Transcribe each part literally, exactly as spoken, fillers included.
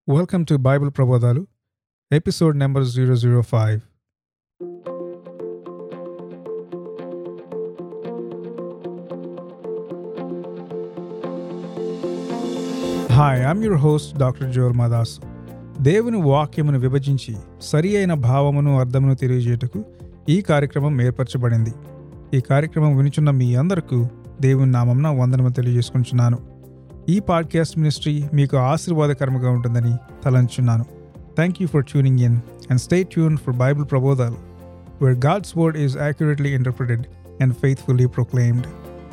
Welcome to Bible Prabodhalu, episode number zero zero five. Hi, I'm your host, Doctor Joel Madasu. దేవుని వాక్యమును విభజించి సరి అయిన భావమును అర్థమును తెలియజేయటకు ఈ కార్యక్రమం ఏర్పరచబడింది. ఈ కార్యక్రమం వినుచున్న మీ అందరకు దేవుని నామమున వందనము తెలియజేసుకుంటున్నాను. ఈ పాడ్కాస్ట్ మినిస్ట్రీ మీకు ఆశీర్వాదకరంగా ఉంటుందని తలంచున్నాను. Thank you for tuning in and stay tune for Bible ప్రబోధాలు, where God's word is accurately interpreted and faithfully proclaimed.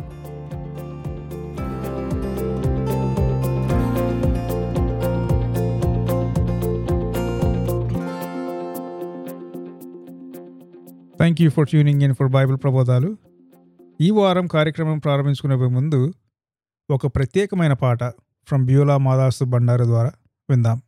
Thank you for tuning in for Bible ప్రబోధాలు. ఈ వారం కార్యక్రమం ప్రారంభించుకునే ముందు ఒక ప్రత్యేకమైన పాట ఫ్రమ్ బ్యూలా మాదాసు బండారు ద్వారా విందాం.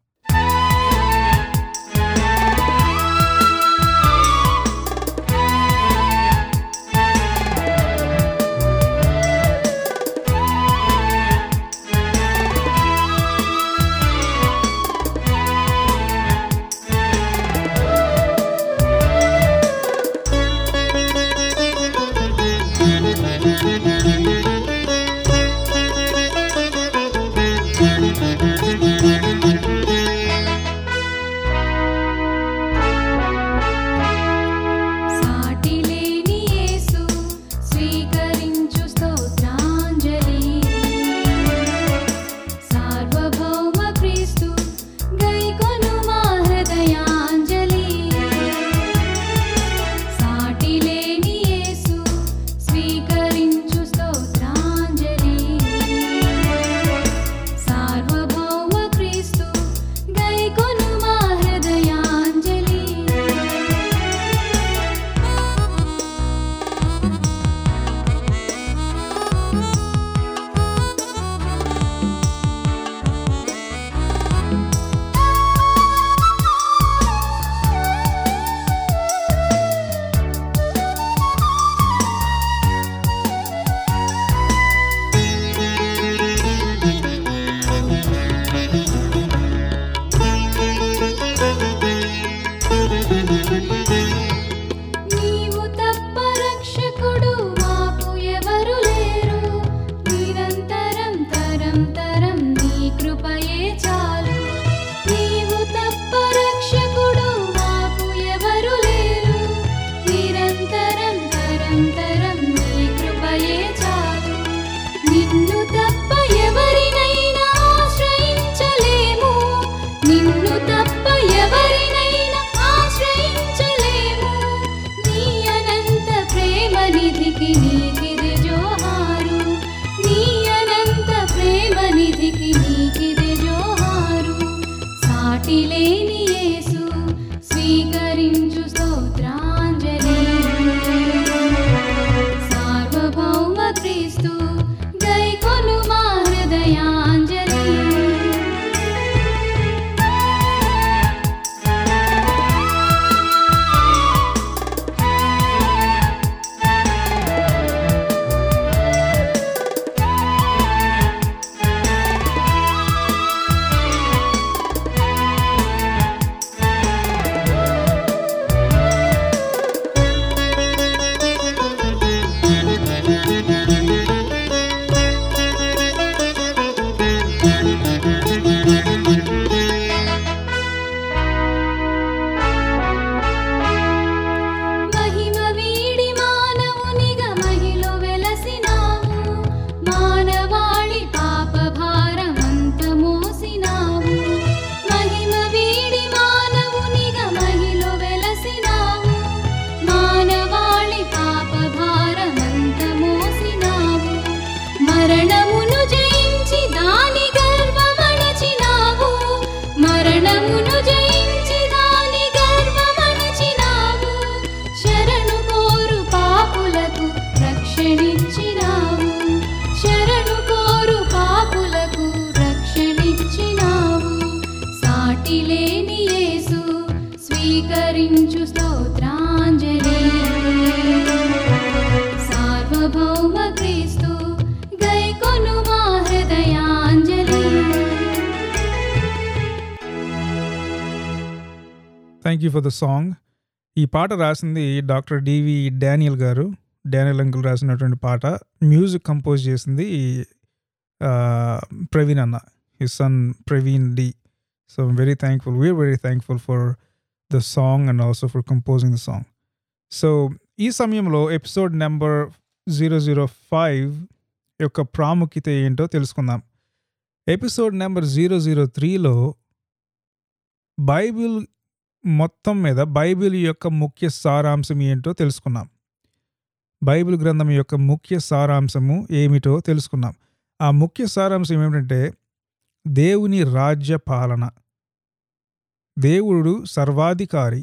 Thank you for the song. ఈ పాట రాసింది doctor D V Daniel garu. Daniel uncle రాసినటువంటి పాట. మ్యూజిక్ కంపోజ్ చేసింది ah, Praveen anna. His son Praveen D. So I'm very thankful. We're very thankful for the song and also for composing the song. So ఈ సమయంలో episode number zero zero five యొక్క ప్రాముఖ్యత ఏంటో తెలుసుకుందాం. Episode number zero zero త్రీలో Bible మొత్తం మీద Bible యొక్క ముఖ్య సారాంశం ఏంటో తెలుసుకున్నాం. బైబిల్ గ్రంథం యొక్క ముఖ్య సారాంశము ఏమిటో తెలుసుకున్నాం. ఆ ముఖ్య సారాంశం ఏమిటంటే దేవుని రాజ్య పాలన. దేవుడు సర్వాధికారి.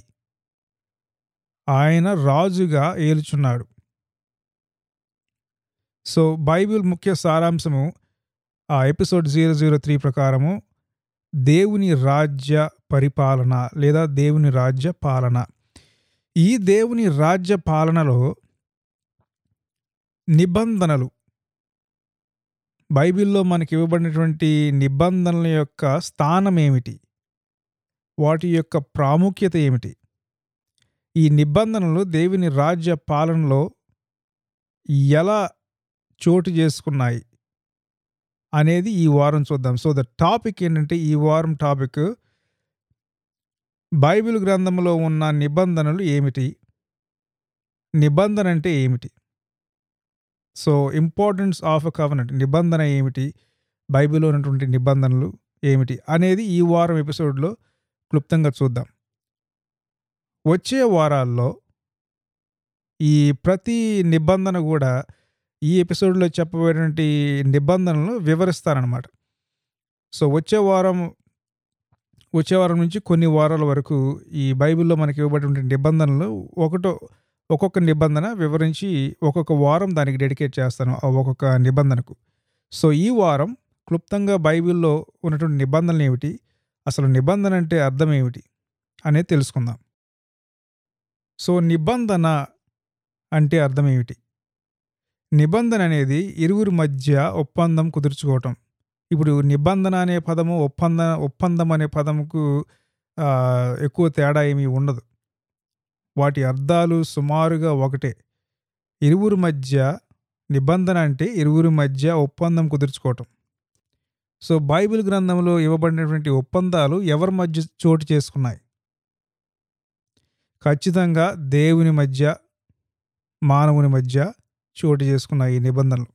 ఆయన రాజుగా ఏలుచున్నాడు. సో బైబిల్ ముఖ్య సారాంశము ఆ ఎపిసోడ్ జీరో జీరో త్రీ ప్రకారము దేవుని రాజ్య పరిపాలన లేదా దేవుని రాజ్య పాలన. ఈ దేవుని రాజ్య పాలనలో నిబంధనలు, బైబిల్లో మనకి ఇవ్వబడినటువంటి నిబంధనల యొక్క స్థానం ఏమిటి, వాటి యొక్క ప్రాముఖ్యత ఏమిటి, ఈ నిబంధనలు దేవుని రాజ్య పాలనలో ఎలా చోటు చేసుకున్నాయి అనేది ఈ వారం చూద్దాం. సో ద టాపిక్ ఏంటంటే ఈ వారం టాపిక్ బైబిల్ గ్రంథంలో ఉన్న నిబంధనలు ఏమిటి, నిబంధన అంటే ఏమిటి, so importance of a covenant, నిబంధన ఏమిటి, బైబిల్లో ఉన్నటువంటి నిబంధనలు ఏమిటి అనేది ఈ వారం ఎపిసోడ్లో క్లుప్తంగా చూద్దాం. వచ్చే వారాల్లో ఈ ప్రతి నిబంధన కూడా ఈ ఎపిసోడ్లో చెప్పబడినటువంటి నిబంధనలు వివరిస్తారనమాట. సో వచ్చే వారం వచ్చే వారం నుంచి కొన్ని వారాల వరకు ఈ బైబిల్లో మనకి ఇవ్వబడినటువంటి నిబంధనలు ఒకటో ఒక్కొక్క నిబంధన వివరించి ఒక్కొక్క వారం దానికి డెడికేట్ చేస్తాను, ఆ ఒక్కొక్క నిబంధనకు. సో ఈ వారం క్లుప్తంగా బైబిల్లో ఉన్నటువంటి నిబంధనలు ఏమిటి, అసలు నిబంధన అంటే అర్థం ఏమిటి అనేది తెలుసుకుందాం. సో నిబంధన అంటే అర్థం ఏమిటి? నిబంధన అనేది ఇరువురి మధ్య ఒప్పందం కుదుర్చుకోవటం. ఇప్పుడు నిబంధన అనే పదము ఒప్పంద ఒప్పందం అనే పదముకు ఆహ్, ఎక్కువ తేడా ఏమీ ఉండదు. వాటి అర్థాలు సుమారుగా ఒకటే. ఇరువురి మధ్య నిబంధన అంటే ఇరువురి మధ్య ఒప్పందం కుదుర్చుకోవటం. సో బైబిల్ గ్రంథంలో ఇవ్వబడినటువంటి ఒప్పందాలు ఎవరి మధ్య చోటు చేసుకున్నాయి? ఖచ్చితంగా దేవుని మధ్య, మానవుని మధ్య చోటు చేసుకున్న ఈ నిబంధనలు.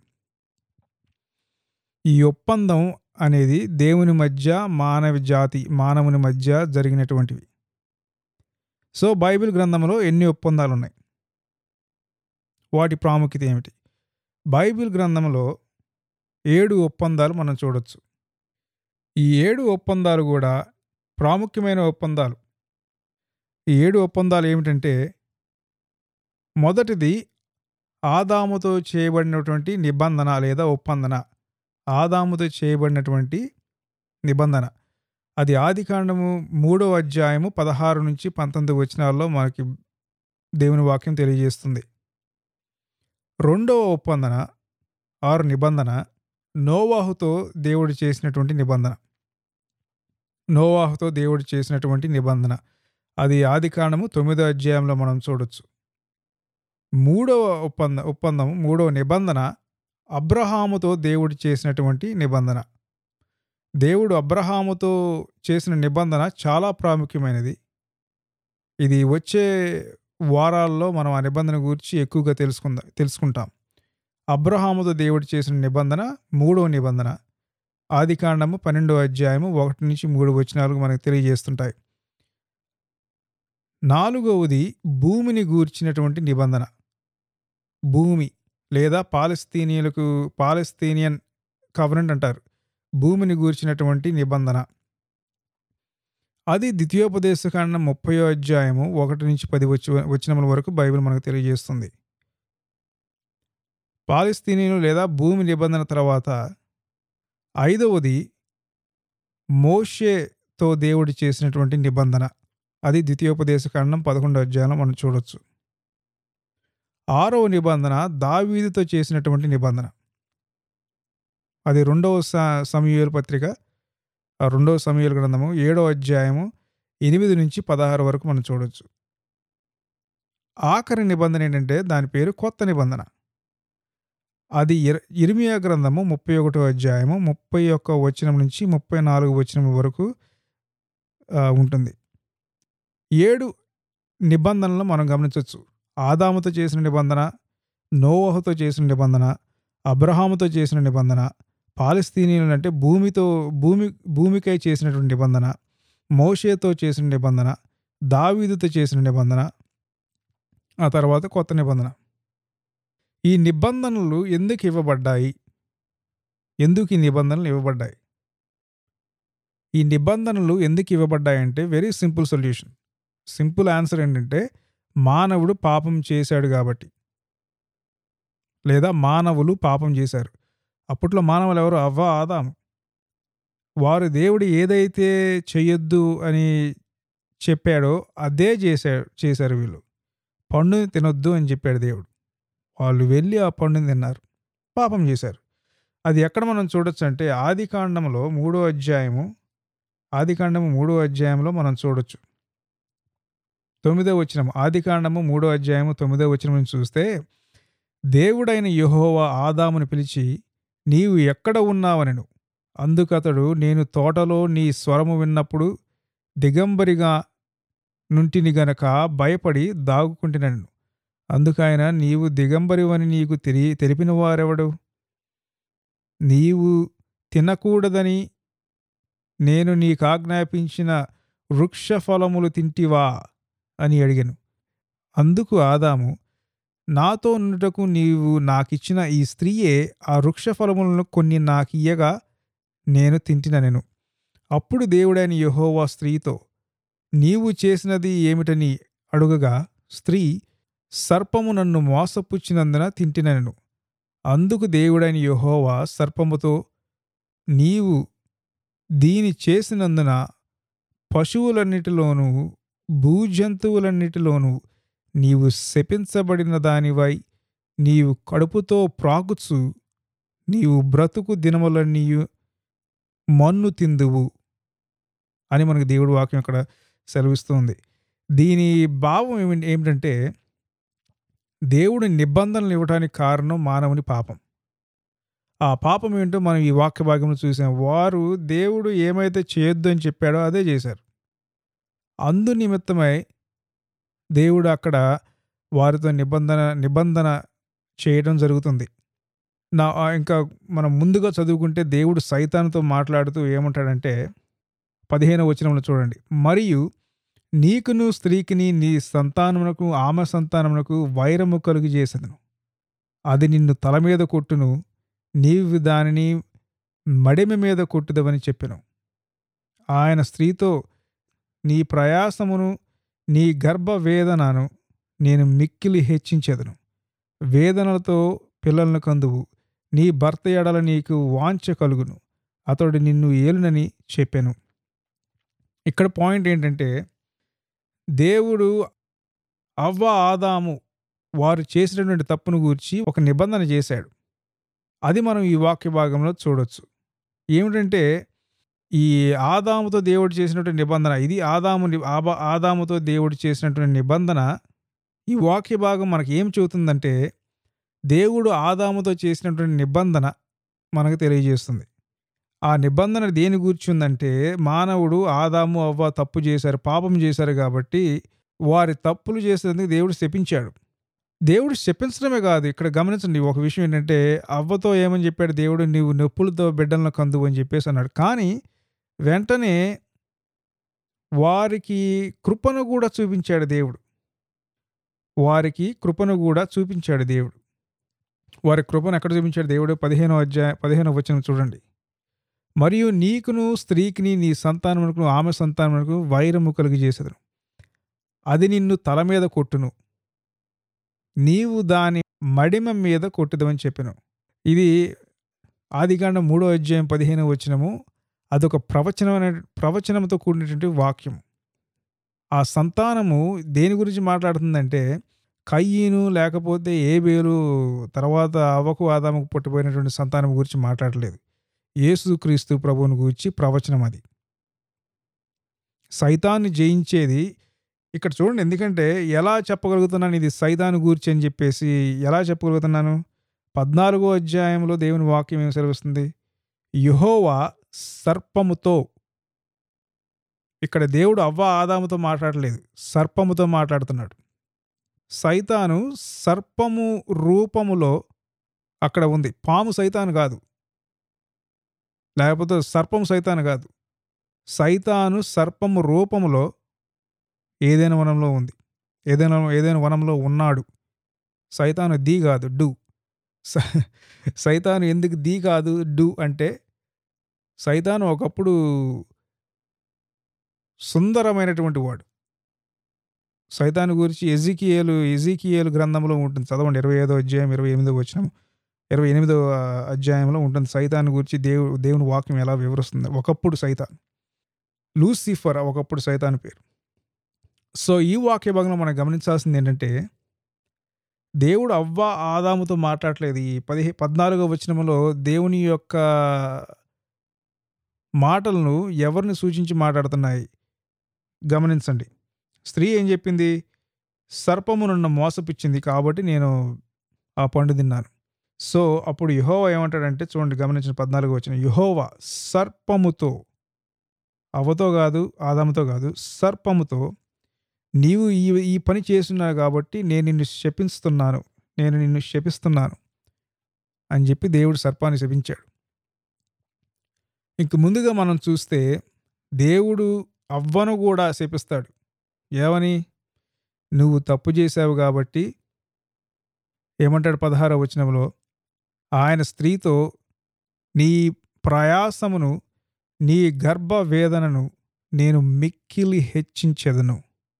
ఈ ఒప్పందం అనేది దేవుని మధ్య, మానవ జాతి మానవుని మధ్య జరిగినటువంటివి. సో బైబిల్ గ్రంథంలో ఎన్ని ఒప్పందాలు ఉన్నాయి, వాటి ప్రాముఖ్యత ఏమిటి? బైబిల్ గ్రంథంలో ఏడు ఒప్పందాలు మనం చూడొచ్చు. ఈ ఏడు ఒప్పందాలు కూడా ప్రాముఖ్యమైన ఒప్పందాలు. ఈ ఏడు ఒప్పందాలు ఏమిటంటే, మొదటిది ఆదాముతో చేయబడినటువంటి నిబంధన లేదా ఒప్పందన. ఆదాముతో చేయబడినటువంటి నిబంధన. అది ఆదికాండము మూడవ అధ్యాయము పదహారు నుంచి పంతొమ్మిది వచనాల్లో మనకి దేవుని వాక్యం తెలియజేస్తుంది. రెండవ ఒప్పందన ఆరు నిబంధన నోవాహుతో దేవుడు చేసినటువంటి నిబంధన. నోవాహుతో దేవుడు చేసినటువంటి నిబంధన అది ఆదికాండము తొమ్మిదో అధ్యాయంలో మనం చూడొచ్చు. మూడవ ఒప్పంద ఒప్పందం మూడవ నిబంధన అబ్రహాముతో దేవుడు చేసినటువంటి నిబంధన. దేవుడు అబ్రహాముతో చేసిన నిబంధన చాలా ప్రాముఖ్యమైనది. ఇది వచ్చే వారాల్లో మనం ఆ నిబంధన గురించి ఎక్కువగా తెలుసుకుందాం తెలుసుకుంటాం. అబ్రహాముతో దేవుడు చేసిన నిబంధన మూడవ నిబంధన ఆదికాండము పన్నెండవ అధ్యాయము ఒకటి నుంచి మూడు వచనాలు మనకు తెలియజేస్తుంటాయి. నాలుగవది భూమిని గూర్చినటువంటి నిబంధన. భూమి లేదా పాలస్తీనియలకు పాలస్తీనియన్ కవెనెంట్ అంటారు. భూమిని గూర్చినటువంటి నిబంధన అది ద్వితీయోపదేశకాండం ముప్పయో అధ్యాయము ఒకటి నుంచి పది వచ్చి వచనముల వరకు బైబిల్ మనకు తెలియజేస్తుంది. పాలస్తీనియన్లు లేదా భూమి నిబంధన తర్వాత ఐదవది మోషేతో దేవుడు చేసినటువంటి నిబంధన. అది ద్వితీయోపదేశకాండం పదకొండో అధ్యాయంలో మనం చూడొచ్చు. ఆరవ నిబంధన దావీదుతో చేసినటువంటి నిబంధన. అది రెండవ సమూయేలు పత్రిక, రెండవ సమూయేలు గ్రంథము ఏడవ అధ్యాయము ఎనిమిది నుంచి పదహారు వరకు మనం చూడొచ్చు. ఆఖరి నిబంధన ఏంటంటే దాని పేరు కొత్త నిబంధన. అది ఇర ఇర్మియా గ్రంథము ముప్పై ఒకటో అధ్యాయము ముప్పై ఒక్క వచనం నుంచి ముప్పై నాలుగు వచనం వరకు ఆహ్, ఉంటుంది. ఏడు నిబంధనలు మనం గమనించొచ్చు. ఆదాముతో చేసిన నిబంధన, నోవహుతో చేసిన నిబంధన, అబ్రహాముతో చేసిన నిబంధన, పాలస్తీనియులు అంటే భూమితో భూమి భూమికై చేసినటువంటి నిబంధన, మోషేతో చేసిన నిబంధన, దావీదుతో చేసిన నిబంధన, ఆ తర్వాత కొత్త నిబంధన. ఈ నిబంధనలు ఎందుకు ఇవ్వబడ్డాయి? ఎందుకు ఈ నిబంధనలు ఇవ్వబడ్డాయి? ఈ నిబంధనలు ఎందుకు ఇవ్వబడ్డాయంటే very simple solution. Simple answer ఏంటంటే మానవుడు పాపం చేశాడు కాబట్టి. లేదా మానవులు పాపం చేశారు. అప్పట్లో మానవులు ఎవరు? అవ్వ, ఆదాము. వారు దేవుడు ఏదైతే చెయ్యొద్దు అని చెప్పాడో అదే చేశారు చేశారు వీళ్ళు. పండుని తినొద్దు అని చెప్పాడు దేవుడు. వాళ్ళు వెళ్ళి ఆ పండుని తిన్నారు. పాపం చేశారు. అది ఎక్కడ మనం చూడొచ్చు అంటే ఆదికాండంలో మూడో అధ్యాయము ఆదికాండము మూడో అధ్యాయంలో మనం చూడొచ్చు. తొమ్మిదో వచనం. ఆదికాండము మూడో అధ్యాయము తొమ్మిదో వచనం నుంచి చూస్తే దేవుడైన యెహోవా ఆదామును పిలిచి నీవు ఎక్కడ ఉన్నావనెను. అందుకతడు నేను తోటలో నీ స్వరము విన్నప్పుడు దిగంబరిగా నుంటిని గనక భయపడి దాగుకుంటున్నాను. అందుకైన నీవు దిగంబరివని నీకు తెలి తెలిపిన వారెవడు? నీవు తినకూడదని నేను నీకాజ్ఞాపించిన వృక్ష ఫలములు తింటివా అని అడిగెను. అందుకు ఆదాము నాతో నుండుటకు నీవు నాకిచ్చిన ఈ స్త్రీయే ఆ వృక్ష ఫలములను కొన్ని నాకియ్యగా నేను తింటిననెను. అప్పుడు దేవుడైన యెహోవా స్త్రీతో నీవు చేసినది ఏమిటని అడుగగా స్త్రీ సర్పము నన్ను మోసపుచ్చినందున తింటిననెను. అందుకు దేవుడైన యెహోవా సర్పముతో నీవు దీని చేసినందున పశువులన్నిటిలోనూ భూజంతువులన్నిటిలోనూ నీవు శపించబడిన దానివై నీవు కడుపుతో ప్రాకుచు నీవు బ్రతుకు దినములన్నీయు మన్ను తిందువు అని మనకు దేవుడు వాక్యం ఇక్కడ సెలవిస్తుంది. దీని భావం ఏమి ఏమిటంటే దేవుడు నిబంధనలు ఇవ్వడానికి కారణం మానవుని పాపం. ఆ పాపం ఏంటో మనం ఈ వాక్య భాగంలో చూసాం. వారు దేవుడు ఏమైతే చేయొద్దు అని చెప్పాడో అదే చేశారు. అందు నిమిత్తమై దేవుడు అక్కడ వారితో నిబంధన నిబంధన చేయడం జరుగుతుంది. నా ఇంకా మనం ముందుగా చదువుకుంటే దేవుడు సైతానుతో మాట్లాడుతూ ఏమంటాడంటే పదిహేనవ వచనంలో చూడండి. మరియు నీకును స్త్రీకిని నీ సంతానమునకు ఆమె సంతానమునకు వైరము కలుగు చేసెదను. అది నిన్ను తల మీద కొట్టును, నీవు దానిని మడిమె మీద కొట్టుదవని చెప్పెను. ఆయన స్త్రీతో నీ ప్రయాసమును నీ గర్భ వేదనను నేను మిక్కిలి హెచ్చించెదను. వేదనలతో పిల్లలను కందువు. నీ భర్త ఎడల నీకు వాంఛ కలుగును. అతడు నిన్ను ఏలునని చెప్పెను. ఇక్కడ పాయింట్ ఏంటంటే దేవుడు అవ్వ, ఆదాము వారు చేసినటువంటి తప్పును గూర్చి ఒక నిబంధన చేశాడు. అది మనం ఈ వాక్య భాగంలో చూడొచ్చు. ఏమిటంటే ఈ ఆదాముతో దేవుడు చేసినటువంటి నిబంధన ఇది ఆదాము ఆబ ఆదాముతో దేవుడు చేసినటువంటి నిబంధన. ఈ వాక్య భాగం మనకి ఏం చెబుతుందంటే దేవుడు ఆదాముతో చేసినటువంటి నిబంధన మనకు తెలియజేస్తుంది. ఆ నిబంధన దేని గూర్చుందంటే మానవుడు ఆదాము అవ్వ తప్పు చేశారు, పాపం చేశారు కాబట్టి వారి తప్పులు చేసేందుకు దేవుడు శపించాడు. దేవుడు శపించడమే కాదు, ఇక్కడ గమనించండి ఒక విషయం ఏంటంటే అవ్వతో ఏమని చెప్పాడు దేవుడు, నీవు నొప్పులతో బిడ్డలను కందువు అని చెప్పేసి అన్నాడు. కానీ వెంటనే వారికి కృపను కూడా చూపించాడు దేవుడు. వారికి కృపను కూడా చూపించాడు దేవుడు. వారి కృపను ఎక్కడ చూపించాడు దేవుడు? పదిహేనో అధ్యాయ పదిహేనో వచనం చూడండి. మరియు నీకును స్త్రీకిని నీ సంతానమునకు ఆమె సంతానమునకు వైరము కలుగు చేసెదను. అది నిన్ను తల మీద కొట్టును, నీవు దాని మడిమ మీద కొట్టుదవని చెప్పెను. ఇది ఆదికాండం మూడో అధ్యాయం పదిహేనో వచనము. అదొక ప్రవచనమైన ప్రవచనంతో కూడినటువంటి వాక్యం. ఆ సంతానము దేని గురించి మాట్లాడుతుందంటే కయ్యను లేకపోతే ఏబేలు తర్వాత అవ్వకు ఆదాముకు పుట్టిపోయినటువంటి సంతానం గురించి మాట్లాడలేదు. యేసుక్రీస్తు ప్రభువుని గురించి ప్రవచనం అది. సైతాన్ని జయించేది ఇక్కడ చూడండి. ఎందుకంటే ఎలా చెప్పగలుగుతున్నాను ఇది సైతాను గూర్చి అని చెప్పేసి ఎలా చెప్పగలుగుతున్నాను? పద్నాలుగో అధ్యాయంలో దేవుని వాక్యం ఏమి సెలవిస్తుంది? యెహోవా సర్పముతో, ఇక్కడ దేవుడు అవ్వ, ఆదాముతో మాట్లాడలేదు. సర్పముతో మాట్లాడుతున్నాడు. సైతాను సర్పము రూపములో అక్కడ ఉంది. పాము సైతాను గాదు. లేకపోతే సర్పం సైతాను గాదు. సైతాను సర్పము రూపములో ఏదైనా వనంలో ఉంది. ఏదైనా ఏదైనా వనంలో ఉన్నాడు. సైతాను ది గాదు డు. స సైతాను ఎందుకు ది కాదు డు అంటే, సైతాను ఒకప్పుడు సుందరమైనటువంటి వాడు. సైతాను గురించి ఎజికియేలు ఎజికియేలు గ్రంథంలో ఉంటుంది. చదవండి. ఇరవై ఐదో అధ్యాయం ఇరవై ఎనిమిదో వచనం. ఇరవై ఎనిమిదో అధ్యాయంలో ఉంటుంది. సైతాను గురించి దేవు దేవుని వాక్యం ఎలా వివరిస్తుంది. ఒకప్పుడు సైతాను. లూసిఫర్ ఒకప్పుడు సైతాను పేరు. సో, ఈ వాక్య భాగంలో మనం గమనించాల్సింది ఏంటంటే, దేవుడు అవ్వ, ఆదాముతో మాట్లాడట్లేదు. ఈ పదిహే పద్నాలుగో వచనంలో దేవుని యొక్క మాటలను ఎవరిని సూచించి మాట్లాడుతున్నాయి గమనించండి. స్త్రీ ఏం చెప్పింది? సర్పము నన్ను మోసపుచ్చింది కాబట్టి నేను ఆ పండు తిన్నాను. సో, అప్పుడు యెహోవా ఏమంటాడంటే చూడండి, గమనించిన పద్నాలుగో వచనం. యెహోవా సర్పముతో, అవ్వతో గాదు, ఆదాముతో గాదు, సర్పముతో, నీవు ఈ ఈ పని చేస్తున్నావు కాబట్టి నేను నిన్ను శపిస్తున్నాను. నేను నిన్ను శపిస్తున్నాను అని చెప్పి దేవుడు సర్పాన్ని శపించాడు. ఇంక ముందుగా మనం చూస్తే దేవుడు అవ్వను కూడా శపిస్తాడు. ఏమని? నువ్వు తప్పు చేశావు కాబట్టి ఏమంటాడు పదహారవ వచనంలో? ఆయన స్త్రీతో నీ ప్రయాసమును, నీ గర్భ వేదనను నేను మిక్కిలి హెచ్చించెదను.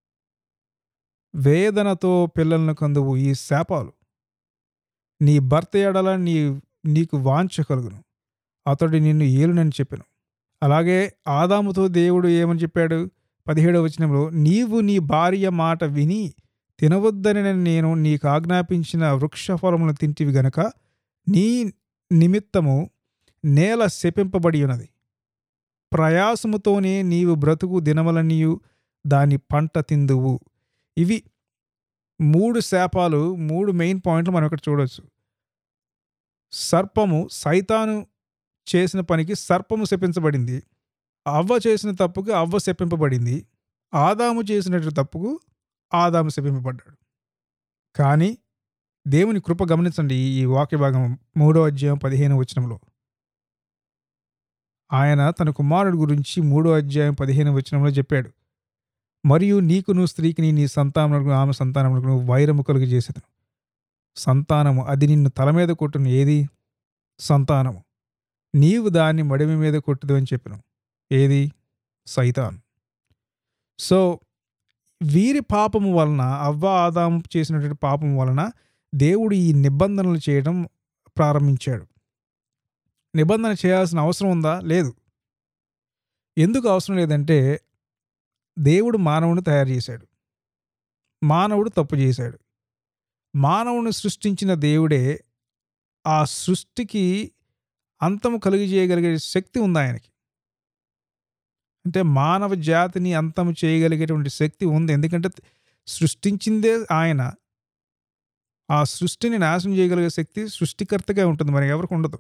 వేదనతో పిల్లలను కందువు. ఈ శాపాలు నీ భర్త ఎడల నీ నీకు వాంఛ కలుగును. అతడు నిన్ను ఏలునని చెప్పెను. అలాగే ఆదాముతో దేవుడు ఏమని చెప్పాడు? పదిహేడవ వచనంలో, నీవు నీ భార్య మాట విని తినవద్దని నేను నీకు ఆజ్ఞాపించిన వృక్ష ఫలములను తింటివి గనక నీ నిమిత్తము నేల శపింపబడి ఉన్నది. ప్రయాసముతోనే నీవు బ్రతుకు దినములన్నీయు దాని పంట తిందువు. ఇవి మూడు శాపాలు, మూడు మెయిన్ పాయింట్లు మనం ఇక్కడ చూడొచ్చు. సర్పము, సైతాను చేసిన పనికి సర్పము శపించబడింది. అవ్వ చేసిన తప్పుకు అవ్వ శపింపబడింది. ఆదాము చేసినటువంటి తప్పుకు ఆదాము శపింపబడ్డాడు. కానీ దేవుని కృప గమనించండి. ఈ వాక్య భాగం మూడో అధ్యాయం పదిహేను వచనంలో ఆయన తన కుమారుడు గురించి మూడో అధ్యాయం పదిహేను వచనంలో చెప్పాడు. మరియు నీకును స్త్రీకిని నీ సంతానమునకు ఆమె సంతానమునకు వైరము కలుగు చేసేదను. సంతానము అది నిన్ను తల మీద కొట్టును. ఏది? సంతానము. నీవు దాన్ని మడిమి మీద కొట్టుదు అని చెప్పాను. ఏది? సైతాన్. సో, వీరి పాపము వలన, అవ్వ ఆదాము చేసినటువంటి పాపం వలన దేవుడు ఈ నిబంధనలు చేయడం ప్రారంభించాడు. నిబంధన చేయాల్సిన అవసరం ఉందా? లేదు. ఎందుకు అవసరం లేదంటే, దేవుడు మానవుని తయారు చేశాడు. మానవుడు తప్పు చేశాడు. మానవుని సృష్టించిన దేవుడే ఆ సృష్టికి అంతము కలిగజేయగలిగే శక్తి ఉంది ఆయనకి. అంటే మానవ జాతిని అంతము చేయగలిగేటువంటి శక్తి ఉంది. ఎందుకంటే సృష్టించిందే ఆయన. ఆ సృష్టిని నాశనం చేయగలిగే శక్తి సృష్టికర్తగా ఉంటుంది, మరి ఎవరికి ఉండదు.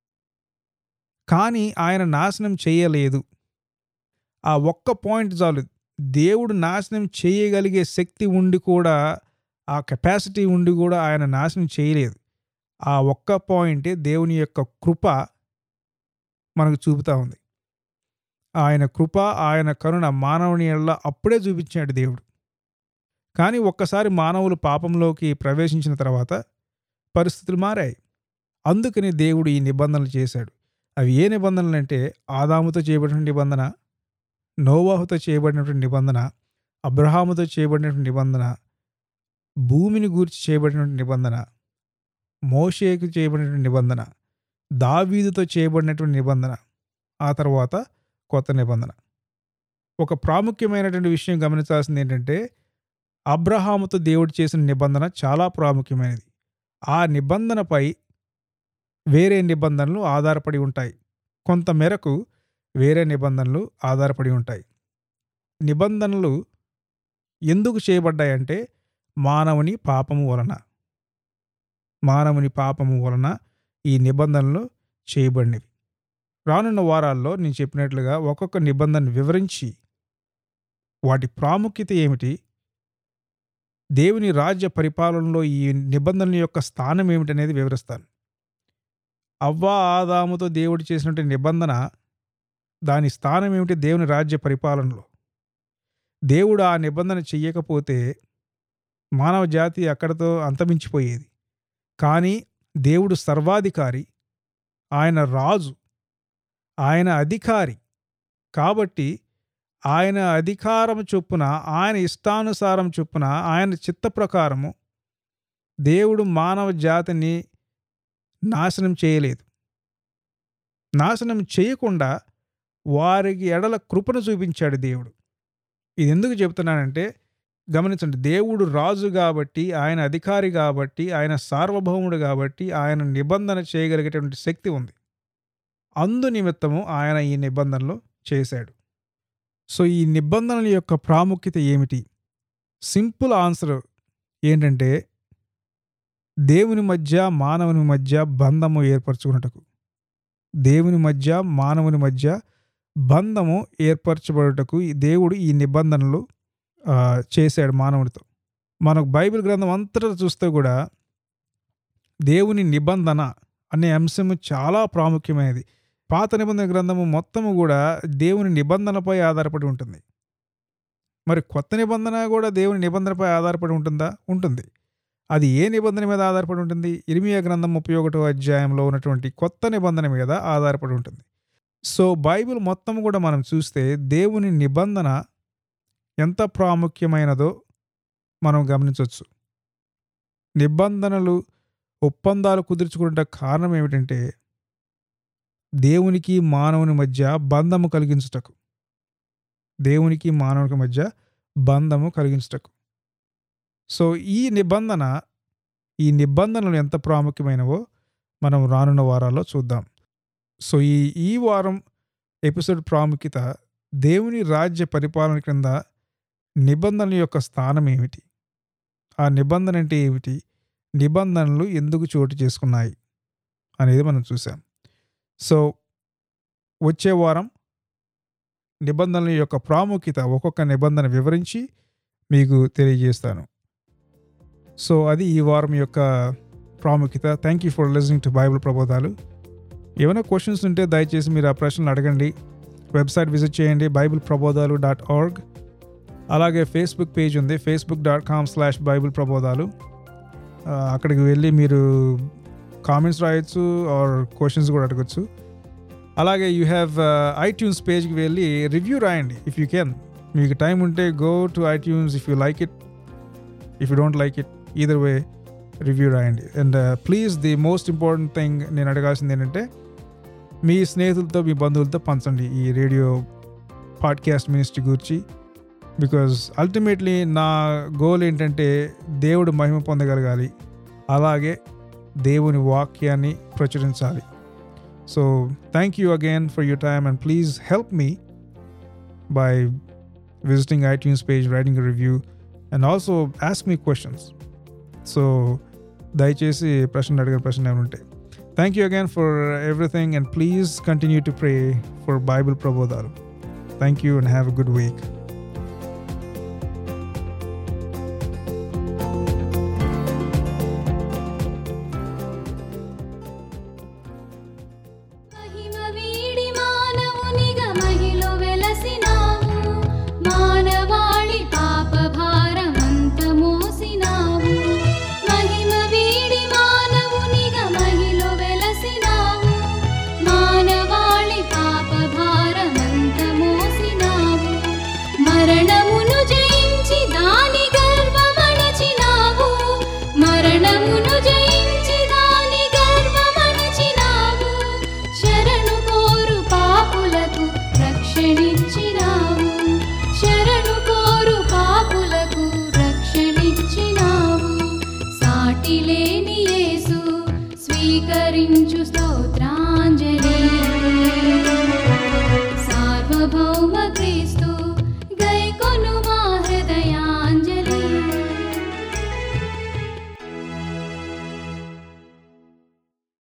కానీ ఆయన నాశనం చేయలేదు. ఆ ఒక్క పాయింట్ చాలు. దేవుడు నాశనం చేయగలిగే శక్తి ఉండి కూడా, ఆ కెపాసిటీ ఉండి కూడా ఆయన నాశనం చేయలేదు. ఆ ఒక్క పాయింటే దేవుని యొక్క కృప మనకు చూపుతా ఉంది. ఆయన కృప, ఆయన కరుణ మానవుని యెడల అప్పుడే చూపించాడు దేవుడు. కానీ ఒక్కసారి మానవులు పాపంలోకి ప్రవేశించిన తర్వాత పరిస్థితులు మారాయి. అందుకని దేవుడు ఈ నిబంధనలు చేశాడు. అవి ఏ నిబంధనలు అంటే, ఆదాముతో చేయబడిన నిబంధన, నోవాహుతో చేయబడినటువంటి నిబంధన, అబ్రహాముతో చేయబడినటువంటి నిబంధన, భూమిని గూర్చి చేయబడినటువంటి నిబంధన, మోషేకు చేయబడినటువంటి నిబంధన, దావీదుతో చేయబడినటువంటి నిబంధన, ఆ తర్వాత కొత్త నిబంధన. ఒక ప్రాముఖ్యమైనటువంటి విషయం గమనించాల్సింది ఏంటంటే, అబ్రహాముతో దేవుడు చేసిన నిబంధన చాలా ప్రాముఖ్యమైనది. ఆ నిబంధనపై వేరే నిబంధనలు ఆధారపడి ఉంటాయి. కొంత మేరకు వేరే నిబంధనలు ఆధారపడి ఉంటాయి. నిబంధనలు ఎందుకు చేయబడ్డాయంటే మానవుని పాపము వలన మానవుని పాపము వలన ఈ నిబంధనలు చేయబడినవి. రానున్న వారాల్లో నేను చెప్పినట్లుగా ఒక్కొక్క నిబంధన వివరించి వాటి ప్రాముఖ్యత ఏమిటి, దేవుని రాజ్య పరిపాలనలో ఈ నిబంధనల యొక్క స్థానం ఏమిటనేది వివరిస్తాను. అవ్వ ఆదాముతో దేవుడు చేసినటువంటి నిబంధన, దాని స్థానం ఏమిటి దేవుని రాజ్య పరిపాలనలో. దేవుడు ఆ నిబంధన చెయ్యకపోతే మానవ జాతి అక్కడితో అంతమించిపోయేది. కానీ దేవుడు సర్వాధికారి, ఆయన రాజు, ఆయన అధికారి. కాబట్టి ఆయన అధికారం చొప్పున, ఆయన ఇష్టానుసారం చొప్పున, ఆయన చిత్త ప్రకారము దేవుడు మానవ జాతిని నాశనం చేయలేదు. నాశనం చేయకుండా వారికి ఎడల కృపను చూపించాడు దేవుడు. ఇది ఎందుకు చెప్తున్నానంటే గమనించండి, దేవుడు రాజు కాబట్టి, ఆయన అధికారి కాబట్టి, ఆయన సార్వభౌముడు కాబట్టి ఆయన నిబంధన చేయగలిగేటువంటి శక్తి ఉంది. అందు నిమిత్తము ఆయన ఈ నిబంధనలు చేశాడు. సో ఈ నిబంధనల యొక్క ప్రాముఖ్యత ఏమిటి? సింపుల్ ఆన్సర్ ఏంటంటే దేవుని మధ్య మానవుని మధ్య బంధము ఏర్పరచుకున్నటకు, దేవుని మధ్య మానవుని మధ్య బంధము ఏర్పరచబడుటకు దేవుడు ఈ నిబంధనలు ఆ, చేశాడు మానవుడితో. మనకు బైబిల్ గ్రంథం అంతటా చూస్తే కూడా దేవుని నిబంధన అనే అంశము చాలా ప్రాముఖ్యమైనది. పాత నిబంధన గ్రంథము మొత్తము కూడా దేవుని నిబంధనపై ఆధారపడి ఉంటుంది. మరి కొత్త నిబంధన కూడా దేవుని నిబంధనపై ఆధారపడి ఉంటుందా? ఉంటుంది. అది ఏ నిబంధన మీద ఆధారపడి ఉంటుంది? ఇర్మియా గ్రంథం ముప్పై ఒకటో అధ్యాయంలో ఉన్నటువంటి కొత్త నిబంధన మీద ఆధారపడి ఉంటుంది. సో బైబిల్ మొత్తం కూడా మనం చూస్తే దేవుని నిబంధన ఎంత ప్రాముఖ్యమైనదో మనం గమనించవచ్చు. నిబంధనలు, ఒప్పందాలు కుదుర్చుకునే కారణం ఏమిటంటే దేవునికి మానవుని మధ్య బంధము కలిగించుటకు, దేవునికి మానవునికి మధ్య బంధము కలిగించుటకు. సో ఈ నిబంధన ఈ నిబంధనలు ఎంత ప్రాముఖ్యమైనవో మనం రానున్న వారాల్లో చూద్దాం. సో ఈ ఈ వారం ఎపిసోడ్ ప్రాముఖ్యత దేవుని రాజ్య పరిపాలన క్రింద నిబంధనల యొక్క స్థానం ఏమిటి, ఆ నిబంధన అంటే ఏమిటి, నిబంధనలు ఎందుకు చోటు చేసుకున్నాయి అనేది మనం చూసాం. సో వచ్చే వారం నిబంధనల యొక్క ప్రాముఖ్యత ఒక్కొక్క నిబంధన వివరించి మీకు తెలియజేస్తాను. సో అది ఈ వారం యొక్క ప్రాముఖ్యత. Thank you for listening to Bible ప్రబోధాలు. ఏమైనా క్వశ్చన్స్ ఉంటే దయచేసి మీరు ఆ ప్రశ్నలు అడగండి. వెబ్సైట్ విజిట్ చేయండి, బైబిల్ ప్రబోధాలు డాట్ ఆర్గ్. అలాగే ఫేస్బుక్ పేజ్ ఉంది, Facebook dot com slash Bible ప్రబోధాలు. అక్కడికి వెళ్ళి మీరు కామెంట్స్ రాయొచ్చు ఆర్ క్వశ్చన్స్ కూడా అడగచ్చు. అలాగే యూ హ్యావ్ ఐట్యూన్స్ పేజ్కి వెళ్ళి రివ్యూ రాయండి ఇఫ్ యూ కెన్. మీకు టైం ఉంటే go to iTunes if you like it, if you don't like it, either way review రాయండి. And please the most important thing నేను అడగాల్సింది ఏంటంటే మీ స్నేహితులతో, మీ బంధువులతో పంచండి ఈ రేడియో పాడ్కాస్ట్ మినిస్ట్రీ గురించి. బికాజ్ అల్టిమేట్లీ నా గోల్ ఏంటంటే దేవుడు మహిమ పొందగలగాలి, అలాగే దేవుని వాక్యాన్ని ప్రచురించాలి. So thank you again for your time and please help me by visiting iTunes page, writing a review and also ask me questions. So దయచేసి ప్రశ్నలు అడిగిన ప్రశ్నలు ఏమైనా ఉంటాయి. Thank you again for everything and please continue to pray for Bible ప్రబోధాలు. Thank you and have a good week. స్వీకరించు స్తోత్ర